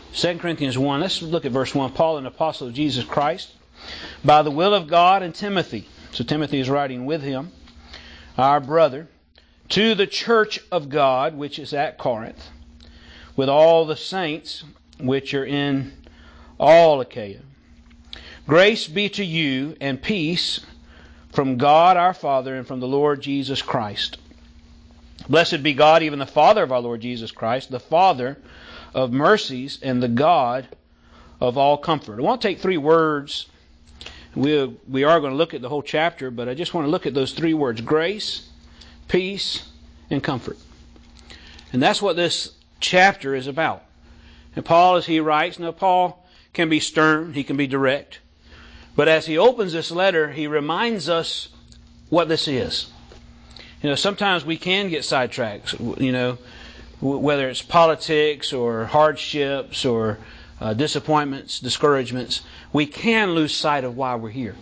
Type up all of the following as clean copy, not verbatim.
2 Corinthians 1. Let's look at verse 1. Paul, an apostle of Jesus Christ, by the will of God, and Timothy. So Timothy is writing with him, our brother, to the church of God, which is at Corinth, with all the saints which are in all Achaia. Grace be to you and peace from God our Father and from the Lord Jesus Christ. Blessed be God, even the Father of our Lord Jesus Christ, the Father of mercies and the God of all comfort. I want to take three words. We are going to look at the whole chapter, but I just want to look at those three words: grace, peace, and comfort. And that's what this chapter is about. And Paul, as he writes, now Paul can be stern, he can be direct. But as he opens this letter, he reminds us what this is. Sometimes we can get sidetracked, whether it's politics or hardships or disappointments, discouragements. We can lose sight of why we're here.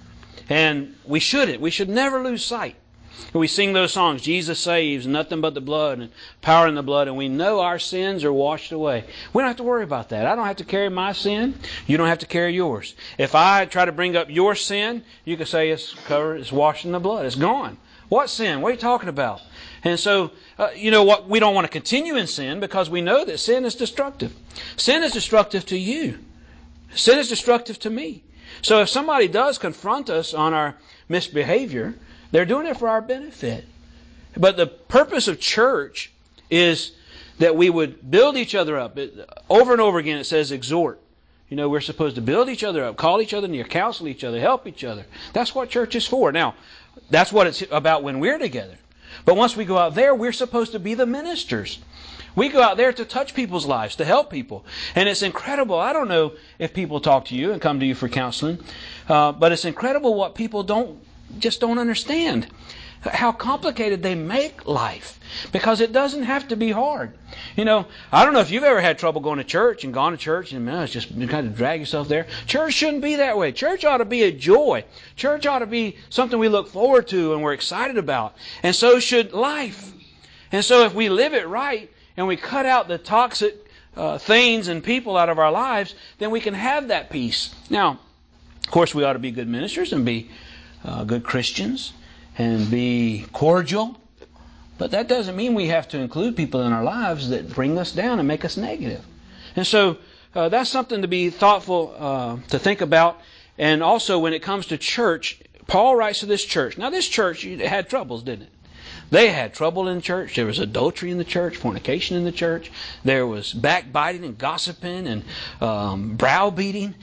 And we shouldn't. We should never lose sight. We sing those songs, Jesus saves, nothing but the blood, and power in the blood, and we know our sins are washed away. We don't have to worry about that. I don't have to carry my sin. You don't have to carry yours. If I try to bring up your sin, you can say it's covered, it's washed in the blood, it's gone. What sin? What are you talking about? And so, we don't want to continue in sin because we know that sin is destructive. Sin is destructive to you. Sin is destructive to me. So if somebody does confront us on our misbehavior, they're doing it for our benefit. But the purpose of church is that we would build each other up. Over and over again it says exhort. We're supposed to build each other up, call each other near, counsel each other, help each other. That's what church is for. Now, that's what it's about when we're together. But once we go out there, we're supposed to be the ministers. We go out there to touch people's lives, to help people. And it's incredible. I don't know if people talk to you and come to you for counseling, but it's incredible what people don't understand. How complicated they make life. Because it doesn't have to be hard. I don't know if you've ever had trouble going to church and gone to church and it's just you kind of drag yourself there. Church shouldn't be that way. Church ought to be a joy. Church ought to be something we look forward to and we're excited about. And so should life. And so if we live it right and we cut out the toxic things and people out of our lives, then we can have that peace. Now, of course, we ought to be good ministers and be good Christians and be cordial. But that doesn't mean we have to include people in our lives that bring us down and make us negative. And so that's something to be thoughtful to think about. And also when it comes to church, Paul writes to this church. Now this church had troubles, didn't it? They had trouble in church. There was adultery in the church, fornication in the church. There was backbiting and gossiping and browbeating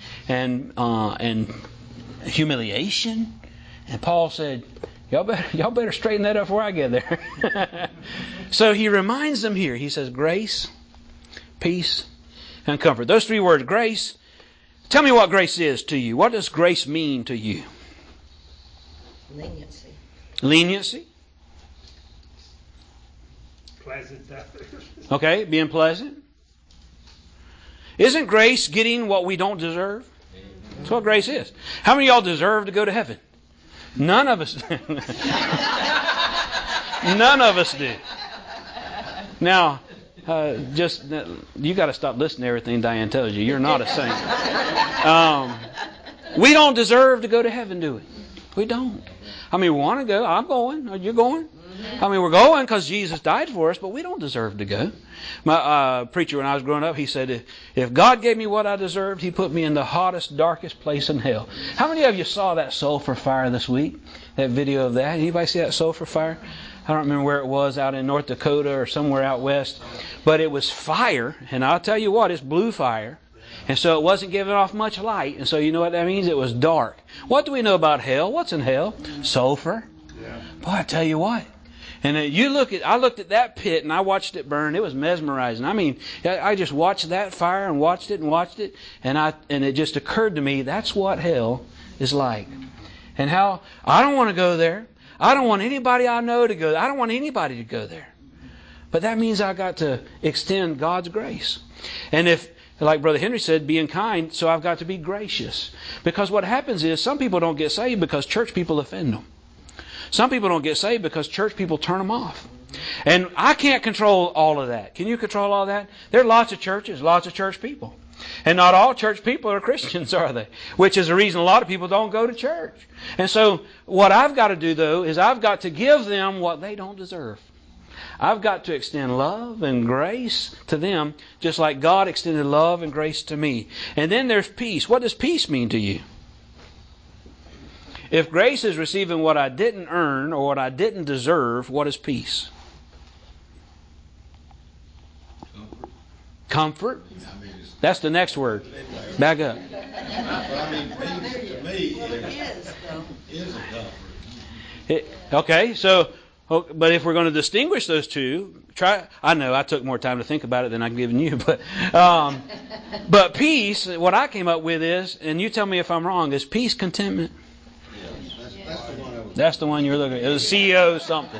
and humiliation. And Paul said, Y'all better straighten that up before I get there. So he reminds them here. He says grace, peace, and comfort. Those three words, grace. Tell me what grace is to you. What does grace mean to you? Leniency. Leniency? Pleasant. Okay, being pleasant. Isn't grace getting what we don't deserve? That's what grace is. How many of y'all deserve to go to heaven? None of us. None of us do. Now, you got to stop listening to everything Diane tells you. You're not a saint. We don't deserve to go to heaven, do we? We don't. We want to go. I'm going. Are you going? We're going because Jesus died for us, but we don't deserve to go. My preacher, when I was growing up, he said, if God gave me what I deserved, He put me in the hottest, darkest place in hell. How many of you saw that sulfur fire this week? That video of that? Anybody see that sulfur fire? I don't remember where it was, out in North Dakota or somewhere out west. But it was fire, and I'll tell you what, it's blue fire. And so it wasn't giving off much light. And so you know what that means? It was dark. What do we know about hell? What's in hell? Sulfur. Yeah. Boy, I tell you what. And I looked at that pit and I watched it burn. It was mesmerizing. I just watched that fire and watched it. And it just occurred to me, that's what hell is like. And how I don't want to go there. I don't want anybody I know to go there. I don't want anybody to go there. But that means I got to extend God's grace. And if, like Brother Henry said, being kind, so I've got to be gracious. Because what happens is some people don't get saved because church people offend them. Some people don't get saved because church people turn them off. And I can't control all of that. Can you control all that? There are lots of churches, lots of church people. And not all church people are Christians, are they? Which is the reason a lot of people don't go to church. And so what I've got to do, though, is I've got to give them what they don't deserve. I've got to extend love and grace to them, just like God extended love and grace to me. And then there's peace. What does peace mean to you? If grace is receiving what I didn't earn or what I didn't deserve, what is peace? Comfort. That's the next word. Back up. Peace to me is a comfort. Okay, so, but if we're going to distinguish those two, I know I took more time to think about it than I've given you, but peace, what I came up with is, and you tell me if I'm wrong, is peace contentment? That's the one you're looking at. It was CEO something.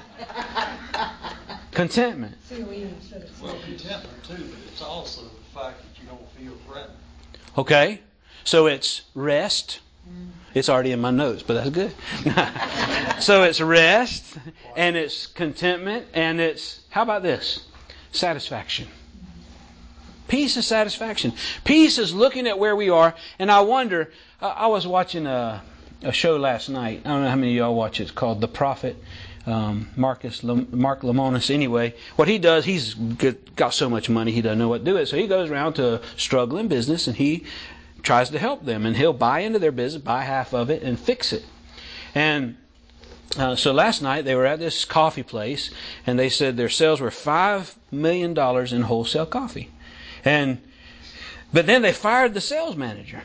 Contentment. Well, contentment too, but it's also the fact that you don't feel threatened. Okay, so it's rest. It's already in my notes, but that's good. So it's rest, and it's contentment, and it's, how about this? Satisfaction. Peace is satisfaction. Peace is looking at where we are, and I wonder, I was watching a show last night. I don't know how many of y'all watch it. It's called The Prophet. Mark Lemonis. Anyway, what he does, he's got so much money he doesn't know what to do with it. So he goes around to a struggling business and he tries to help them. And he'll buy into their business, buy half of it, and fix it. And so last night they were at this coffee place and they said their sales were $5 million in wholesale coffee. But then they fired the sales manager.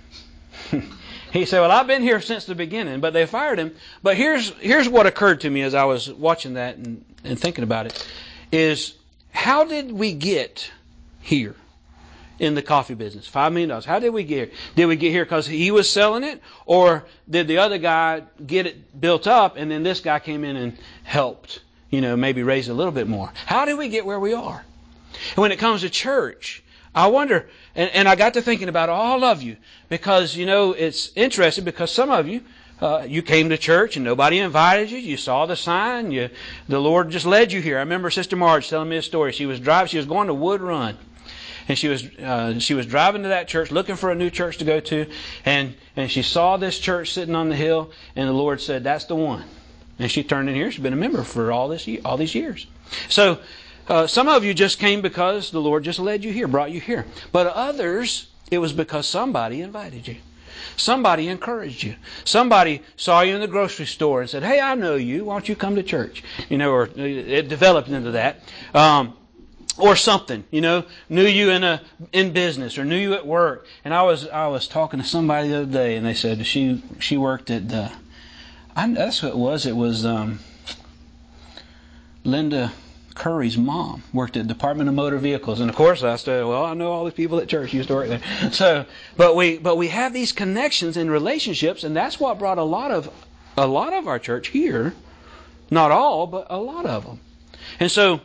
He said, well, I've been here since the beginning, but they fired him. But here's what occurred to me as I was watching that and thinking about it, is how did we get here in the coffee business? $5 million. How did we get here? Did we get here because he was selling it? Or did the other guy get it built up and then this guy came in and helped, maybe raise it a little bit more? How did we get where we are? And when it comes to church, I wonder, and I got to thinking about all of you, because, it's interesting because some of you, you came to church and nobody invited you. You saw the sign. The Lord just led you here. I remember Sister Marge telling me a story. She was going to Wood Run. And she was driving to that church looking for a new church to go to. And she saw this church sitting on the hill. And the Lord said, that's the one. And she turned in here. She's been a member for all these years. So, some of you just came because the Lord just led you here, brought you here. But others, it was because somebody invited you. Somebody encouraged you. Somebody saw you in the grocery store and said, hey, I know you. Why don't you come to church? Or it developed into that. Or something, knew you in business or knew you at work. And I was talking to somebody the other day and they said she worked at that's what it was. It was Linda Curry's mom worked at the Department of Motor Vehicles, and of course I said, well, I know all the people at church used to work there. So, but we have these connections and relationships, and that's what brought a lot of our church here. Not all, but a lot of them. And so,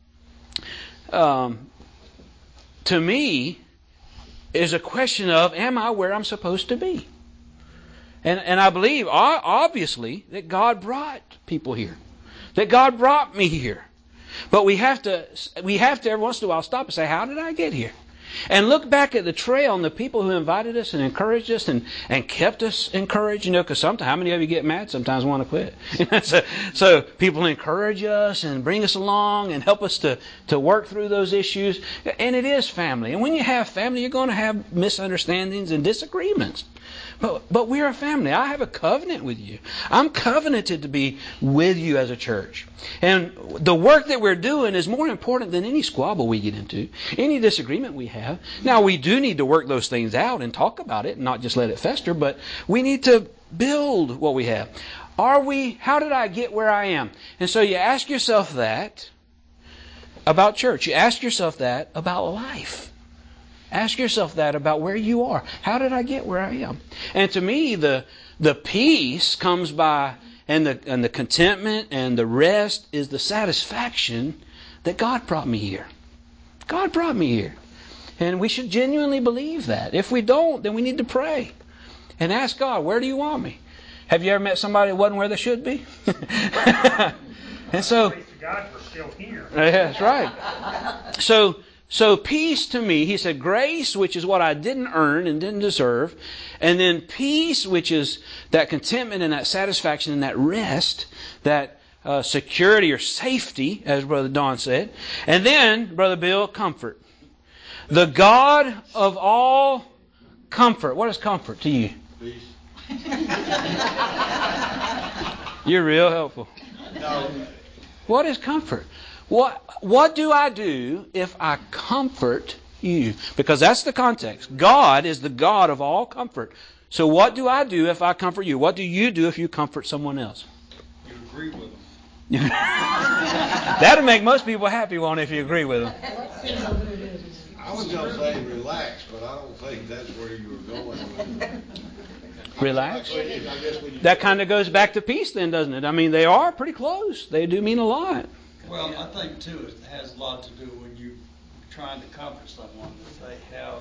to me, is a question of, am I where I'm supposed to be? And I believe, obviously, that God brought people here, that God brought me here. But we have to every once in a while stop and say, how did I get here? And look back at the trail and the people who invited us and encouraged us and kept us encouraged, because sometimes, how many of you get mad? Sometimes want to quit. So people encourage us and bring us along and help us to work through those issues. And it is family. And when you have family, you're going to have misunderstandings and disagreements. But we're a family. I have a covenant with you. I'm covenanted to be with you as a church. And the work that we're doing is more important than any squabble we get into, any disagreement we have. Now, we do need to work those things out and talk about it and not just let it fester, but we need to build what we have. How did I get where I am? And so you ask yourself that about church. You ask yourself that about life. Ask yourself that about where you are. How did I get where I am? And to me, the peace comes by, and the contentment and the rest is the satisfaction that God brought me here. God brought me here. And we should genuinely believe that. If we don't, then we need to pray and ask God, where do you want me? Have you ever met somebody that wasn't where they should be? And so, Praise to God for still here. Yeah, that's right. So peace to me, he said, grace, which is what I didn't earn and didn't deserve, and then peace, which is that contentment and that satisfaction and that rest, that security or safety, as Brother Don said, and then, Brother Bill, comfort. The God of all comfort. What is comfort to you? Peace. You're real helpful. No. What is comfort? What do I do if I comfort you? Because that's the context. God is the God of all comfort. So what do I do if I comfort you? What do you do if you comfort someone else? You agree with them. That'll make most people happy, won't it, if you agree with them? I was going to say relax, but I don't think that's where you were going with it. Relax. I guess when you That kind of goes back to peace then, doesn't it? I mean, they are pretty close. They do mean a lot. Well, I think too, it has a lot to do when you're trying to comfort someone, that they have,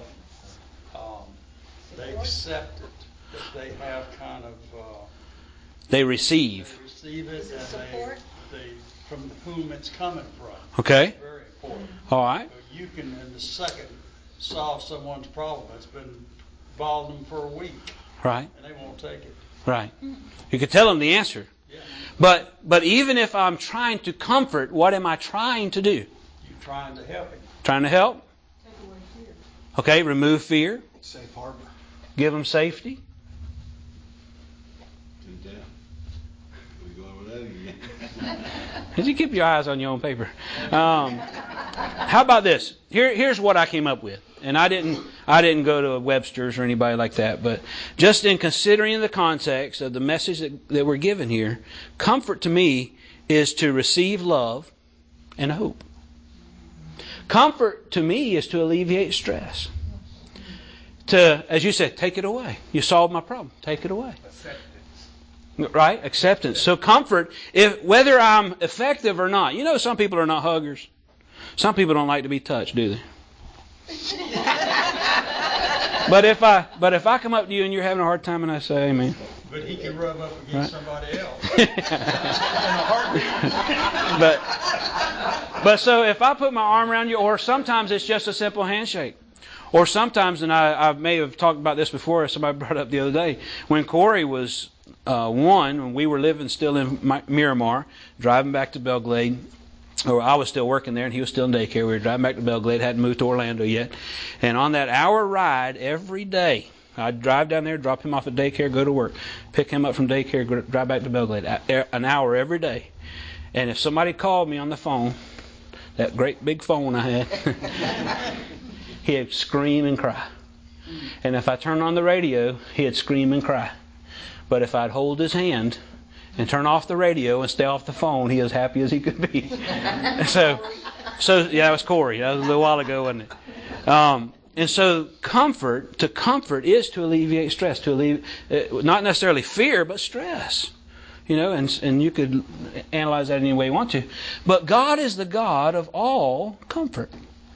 they accept it, that they have kind of, They receive. they receive it, and they from whom it's coming from. Okay. It's very important. All right. So you can, in a second, solve someone's problem that's been bothering them for a week, Right. and they won't take it. Right. You could tell them the answer. Yeah. But even if I'm trying to comfort, what am I trying to do? You're trying to help him. Trying to help? Okay, remove fear. Safe harbor. Give them safety. Content. We go over that again. Did you keep your eyes on your own paper? How about this? Here's what I came up with. And I didn't go to Webster's or anybody like that, but just in considering the context of the message that we're given here, comfort to me is to receive love and hope. Comfort to me is to alleviate stress. To, as you said, take it away. You solved my problem. Take it away. Acceptance. Right? Acceptance. So comfort, whether I'm effective or not. You know, some people are not huggers. Some people don't like to be touched, do they? But if I come up to you and you're having a hard time and I say, amen. But he can rub up against somebody else. But so if I put my arm around you, or sometimes it's just a simple handshake. Or sometimes, and I may have talked about this before, somebody brought it up the other day, when Corey was when we were living still in Miramar, driving back to Belglade, or I was still working there and he was still in daycare. We were driving back to Belglade, hadn't moved to Orlando yet. And on that hour ride every day, I'd drive down there, drop him off at daycare, go to work, pick him up from daycare, drive back to Belglade, an hour every day. And if somebody called me on the phone, that great big phone I had, he'd scream and cry. And if I turned on the radio, he'd scream and cry. But if I'd hold his hand and turn off the radio and stay off the phone, he was happy as he could be. So yeah, it was Corey. That was a little while ago, wasn't it? And so to comfort is to alleviate stress, to alleviate, not necessarily fear, but stress. You know, and you could analyze that any way you want to. But God is the God of all comfort.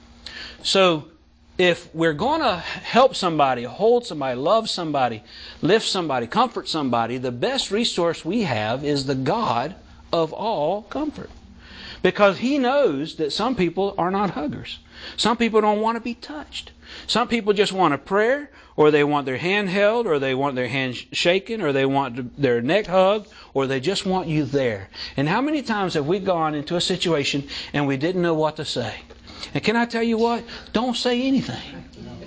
So if we're going to help somebody, hold somebody, love somebody, lift somebody, comfort somebody, the best resource we have is the God of all comfort. Because He knows that some people are not huggers. Some people don't want to be touched. Some people just want a prayer, or they want their hand held, or they want their hand shaken, or they want their neck hugged, or they just want you there. And how many times have we gone into a situation and we didn't know what to say? And can I tell you what? Don't say anything.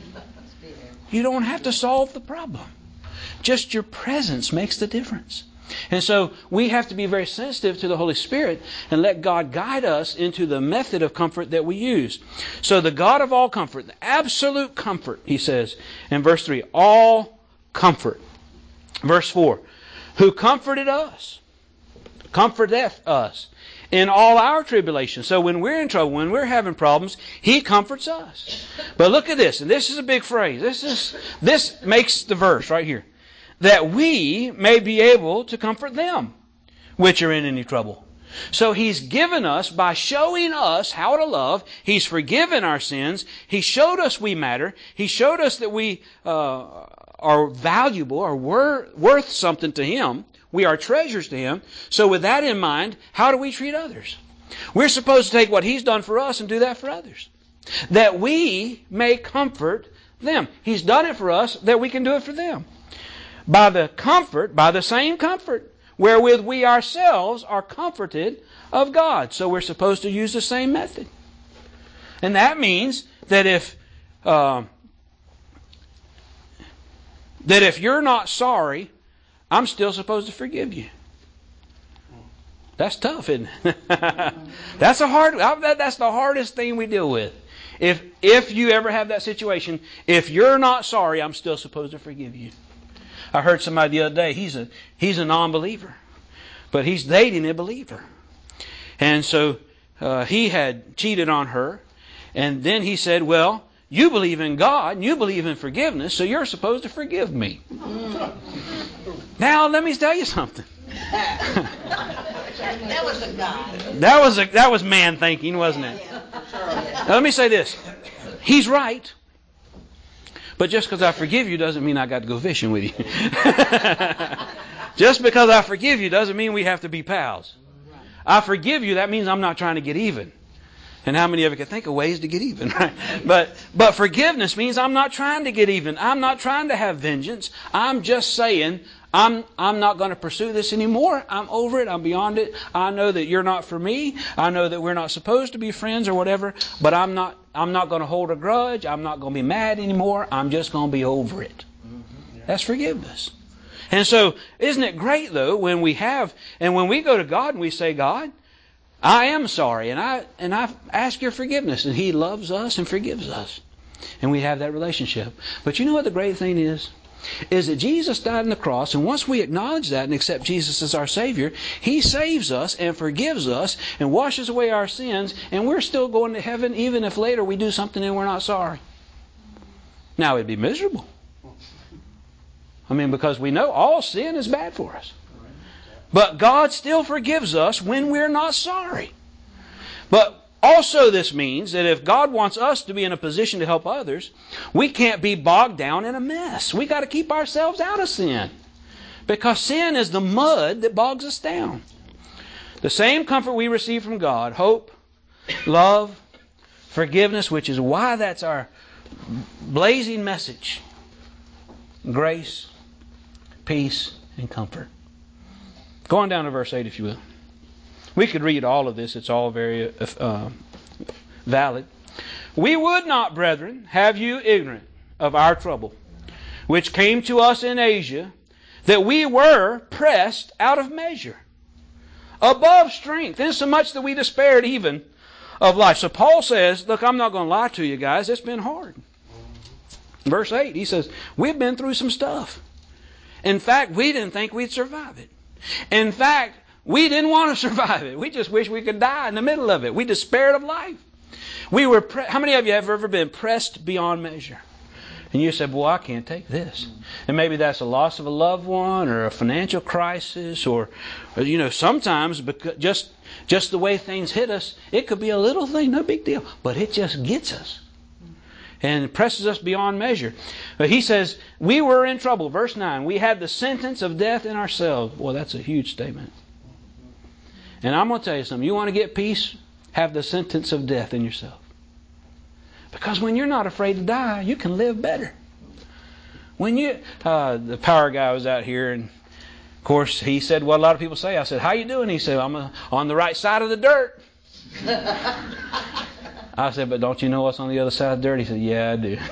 You don't have to solve the problem. Just your presence makes the difference. And so we have to be very sensitive to the Holy Spirit and let God guide us into the method of comfort that we use. So the God of all comfort, the absolute comfort, he says in verse 3, all comfort. Verse 4, who comforted us, comforteth us in all our tribulation. So when we're in trouble, when we're having problems, He comforts us. But look at this, and this is a big phrase. This makes the verse right here. That we may be able to comfort them which are in any trouble. So He's given us, by showing us how to love, He's forgiven our sins. He showed us we matter. He showed us that we are valuable, are worth something to Him. We are treasures to Him. So with that in mind, how do we treat others? We're supposed to take what He's done for us and do that for others, that we may comfort them. He's done it for us, that we can do it for them. By the same comfort wherewith we ourselves are comforted of God. So we're supposed to use the same method. And that means that if you're not sorry, I'm still supposed to forgive you. That's tough, isn't it? That's the hardest thing we deal with. If you ever have that situation, if you're not sorry, I'm still supposed to forgive you. I heard somebody the other day, he's a non-believer, but he's dating a believer. And so he had cheated on her, and then he said, well, you believe in God, and you believe in forgiveness, so you're supposed to forgive me. Now, let me tell you something. That was a guy. That was man thinking, wasn't it? Now, let me say this. He's right. But just because I forgive you doesn't mean I got to go fishing with you. Just because I forgive you doesn't mean we have to be pals. I forgive you, that means I'm not trying to get even. And how many of you can think of ways to get even, right? But forgiveness means I'm not trying to get even. I'm not trying to have vengeance. I'm just saying, I'm not going to pursue this anymore. I'm over it. I'm beyond it. I know that you're not for me. I know that we're not supposed to be friends or whatever. But I'm not going to hold a grudge. I'm not going to be mad anymore. I'm just going to be over it. That's forgiveness. And so, isn't it great though when we go to God and we say, God, I am sorry, and I ask your forgiveness, and He loves us and forgives us, and we have that relationship. But you know what the great thing is that Jesus died on the cross, and once we acknowledge that and accept Jesus as our Savior, He saves us and forgives us and washes away our sins, and we're still going to heaven even if later we do something and we're not sorry. Now, it'd be miserable. Because we know all sin is bad for us. But God still forgives us when we're not sorry. But also this means that if God wants us to be in a position to help others, we can't be bogged down in a mess. We got to keep ourselves out of sin. Because sin is the mud that bogs us down. The same comfort we receive from God, hope, love, forgiveness, which is why that's our blazing message. Grace, peace, and comfort. Go on down to verse 8 if you will. We could read all of this. It's all very valid. We would not, brethren, have you ignorant of our trouble, which came to us in Asia, that we were pressed out of measure, above strength, insomuch that we despaired even of life. So Paul says, look, I'm not going to lie to you guys. It's been hard. Verse 8, he says, we've been through some stuff. In fact, we didn't think we'd survive it. In fact, we didn't want to survive it. We just wish we could die in the middle of it. We despaired of life. How many of you have ever been pressed beyond measure? And you said, well, I can't take this. And maybe that's a loss of a loved one or a financial crisis or sometimes because just the way things hit us, it could be a little thing, no big deal. But it just gets us. And it presses us beyond measure. But he says, we were in trouble. Verse 9, we had the sentence of death in ourselves. Well, that's a huge statement. And I'm going to tell you something. You want to get peace? Have the sentence of death in yourself. Because when you're not afraid to die, you can live better. When the power guy was out here, and of course he said what a lot of people say. I said, how you doing? He said, I'm on the right side of the dirt. I said, but don't you know what's on the other side of the dirt? He said, yeah, I do.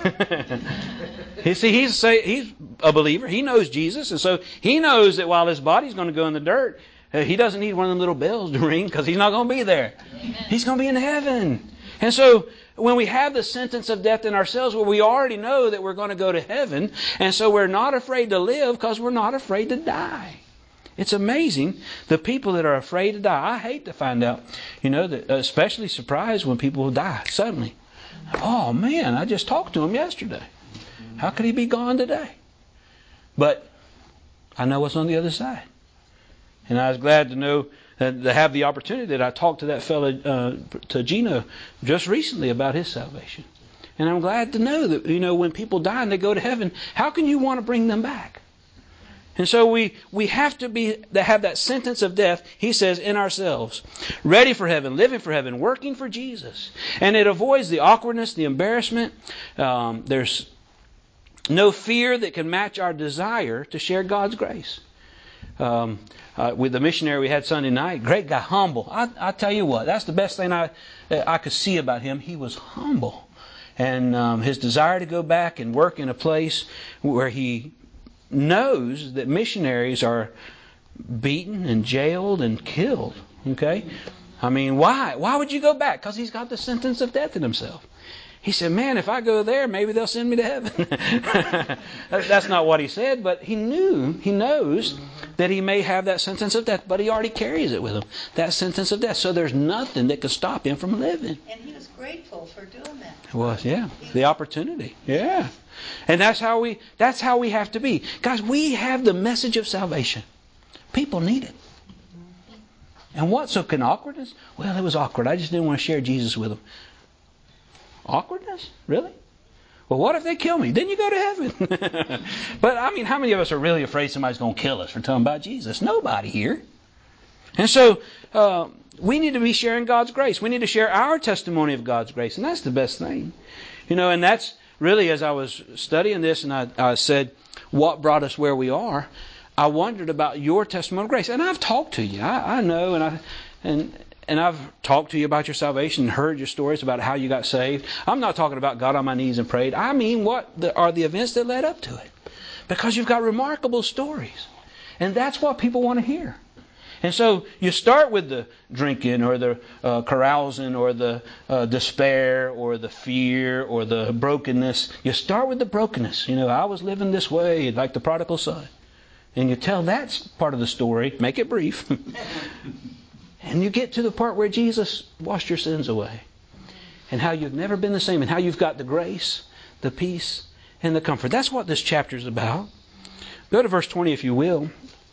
He's a believer. He knows Jesus. And so he knows that while his body's going to go in the dirt, he doesn't need one of them little bells to ring because he's not going to be there. Amen. He's going to be in heaven. And so when we have the sentence of death in ourselves, well, we already know that we're going to go to heaven. And so we're not afraid to live because we're not afraid to die. It's amazing the people that are afraid to die. I hate to find out, that especially surprised when people die suddenly. Oh man, I just talked to him yesterday. How could he be gone today? But I know what's on the other side. And I was glad to know to have the opportunity that I talked to that fellow, to Gino, just recently about his salvation. And I'm glad to know that, when people die and they go to heaven, how can you want to bring them back? And so we have to have that sentence of death, he says, in ourselves. Ready for heaven, living for heaven, working for Jesus. And it avoids the awkwardness, the embarrassment. There's no fear that can match our desire to share God's grace. With the missionary we had Sunday night, great guy, humble. I tell you what, that's the best thing I could see about him. He was humble. And his desire to go back and work in a place where he knows that missionaries are beaten and jailed and killed. Okay? I mean, why? Why would you go back? Because he's got the sentence of death in himself. He said, man, if I go there, maybe they'll send me to heaven. That's not what he said, but he knows that he may have that sentence of death, but he already carries it with him, that sentence of death. So there's nothing that can stop him from living. And he was grateful for doing that. Well, yeah, the opportunity. Yeah. And that's how we have to be. Guys, we have the message of salvation. People need it. And what? So can awkwardness? Well, it was awkward. I just didn't want to share Jesus with them. Awkwardness? Really? Well, what if they kill me? Then you go to heaven. But, I mean, how many of us are really afraid somebody's going to kill us for telling about Jesus? Nobody here. And so, we need to be sharing God's grace. We need to share our testimony of God's grace. And that's the best thing. And that's really, as I was studying this and I said, what brought us where we are? I wondered about your testimony of grace. And I've talked to you. I know, and I've talked to you about your salvation and heard your stories about how you got saved. I'm not talking about got on my knees and prayed. I mean, what are the events that led up to it? Because you've got remarkable stories. And that's what people want to hear. And so you start with the drinking or the carousing or the despair or the fear or the brokenness. You start with the brokenness. I was living this way like the prodigal son. And you tell that part of the story, make it brief. And you get to the part where Jesus washed your sins away. And how you've never been the same. And how you've got the grace, the peace, and the comfort. That's what this chapter is about. Go to verse 20 if you will.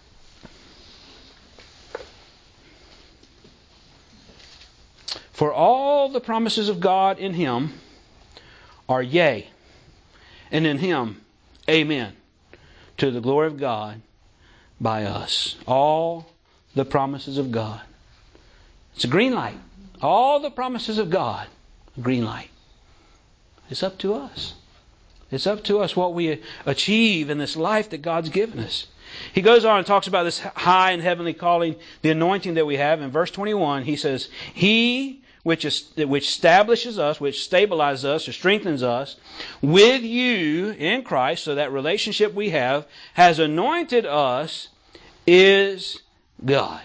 For all the promises of God in Him are yea, and in Him, amen, to the glory of God by us. All the promises of God. It's a green light. All the promises of God, a green light. It's up to us. It's up to us what we achieve in this life that God's given us. He goes on and talks about this high and heavenly calling, the anointing that we have. In verse 21, he says, He which establishes us, which stabilizes us or strengthens us with you in Christ, so that relationship we have, has anointed us, is God.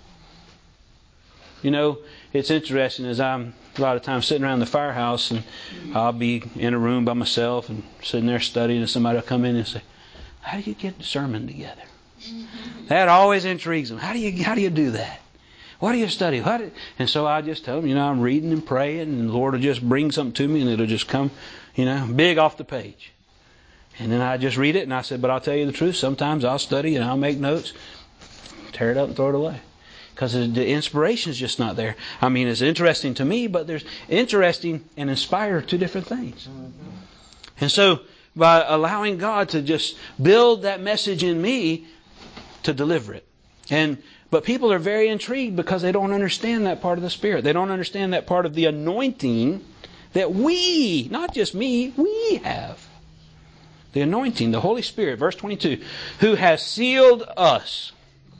It's interesting as I'm a lot of times sitting around the firehouse and I'll be in a room by myself and sitting there studying and somebody will come in and say, how do you get the sermon together? That always intrigues them. How do you do that? What do you study? And so I just tell them, I'm reading and praying and the Lord will just bring something to me and it'll just come, big off the page. And then I just read it and I said, but I'll tell you the truth. Sometimes I'll study and I'll make notes, tear it up and throw it away. Because the inspiration is just not there. I mean, it's interesting to me, but there's interesting and inspire are two different things. And so, by allowing God to just build that message in me to deliver it. But people are very intrigued because they don't understand that part of the Spirit. They don't understand that part of the anointing that we, not just me, we have. The anointing, the Holy Spirit, verse 22, who has sealed us.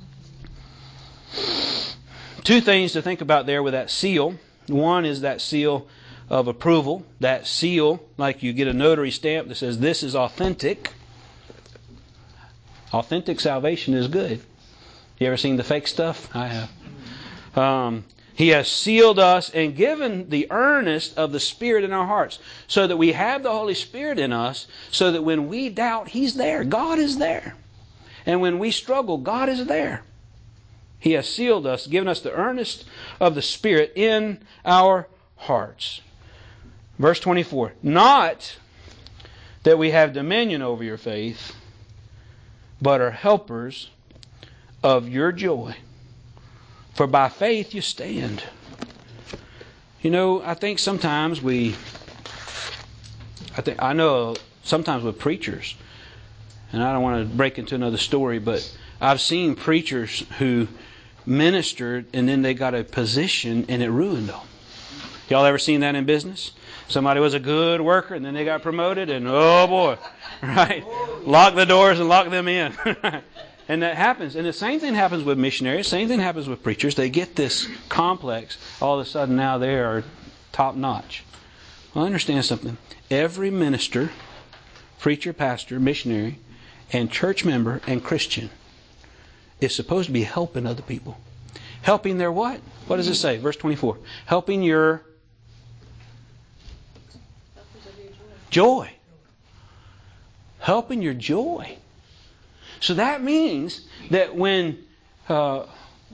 Two things to think about there with that seal. One is that seal of approval. That seal, like you get a notary stamp that says this is authentic. Authentic salvation is good. You ever seen the fake stuff? I have. He has sealed us and given the earnest of the Spirit in our hearts so that we have the Holy Spirit in us so that when we doubt, He's there. God is there. And when we struggle, God is there. He has sealed us, given us the earnest of the Spirit in our hearts. Verse 24. Not that we have dominion over your faith, but are helpers of your joy. For by faith you stand. I think sometimes I know sometimes with preachers, And I don't want to break into another story, but I've seen preachers who ministered and then they got a position and it ruined them. Y'all ever seen that in business? Somebody was a good worker and then they got promoted and oh boy, right? Lock the doors and lock them in. And that happens. And the same thing happens with missionaries. Same thing happens with preachers. They get this complex. All of a sudden now they are top notch. Well, understand something. Every minister, preacher, pastor, missionary, and church member and Christian is supposed to be helping other people. Helping their what? What does it say? Verse 24. Helping your joy. Helping your joy. So that means that when that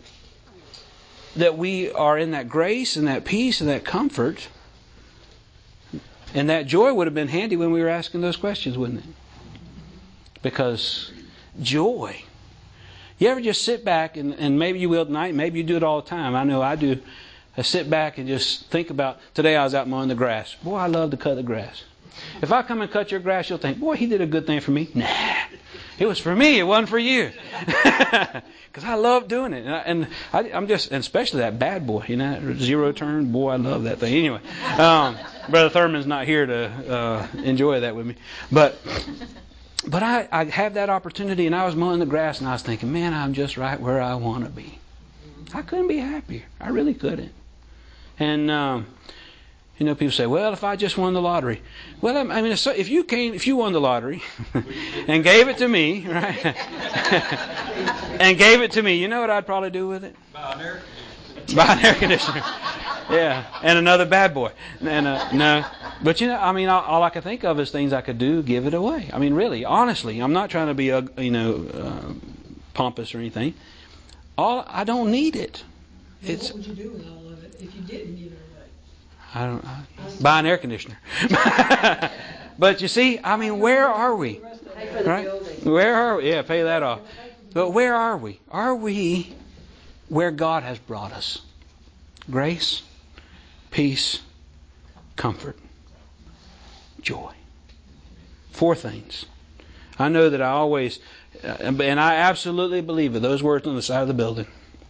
we are in that grace and that peace and that comfort, and that joy would have been handy when we were asking those questions, wouldn't it? Because joy. You ever just sit back, and maybe you will tonight, maybe you do it all the time. I know I do. I sit back and just think about, today I was out mowing the grass. Boy, I love to cut the grass. If I come and cut your grass, you'll think, boy, he did a good thing for me. Nah, it was for me. It wasn't for you. Because I love doing it. I'm just, and especially that bad boy, zero turn. Boy, I love that thing. Anyway, Brother Thurman's not here to enjoy that with me. But I have that opportunity, and I was mowing the grass, and I was thinking, man, I'm just right where I want to be. I couldn't be happier. I really couldn't. And people say, well, if I just won the lottery. Well, I mean, if you won the lottery and gave it to me, right? And gave it to me, you know what I'd probably do with it? Buy an air conditioner. Buy an air conditioner. Yeah, and another bad boy. And no, but all I could think of is things I could do, give it away. I mean, really, honestly, I'm not trying to be pompous or anything. I don't need it. What would you do with all of it if you didn't give it away? I don't buy an air conditioner. But you see, I mean, where are we? Right? Where are we? Yeah, pay that off. But where are we? Are we where God has brought us? Grace, peace, comfort, joy. 4 things. I know that I always, and I absolutely believe it, those words on the side of the building.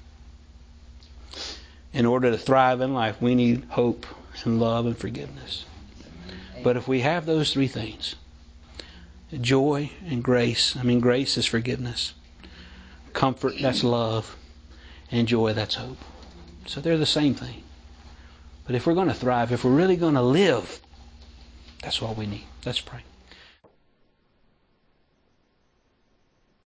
In order to thrive in life, we need hope and love and forgiveness. But if we have those 3 things, joy and grace, grace is forgiveness. Comfort, that's love. And joy, that's hope. So they're the same thing. But if we're going to thrive, if we're really going to live, that's what we need. Let's pray.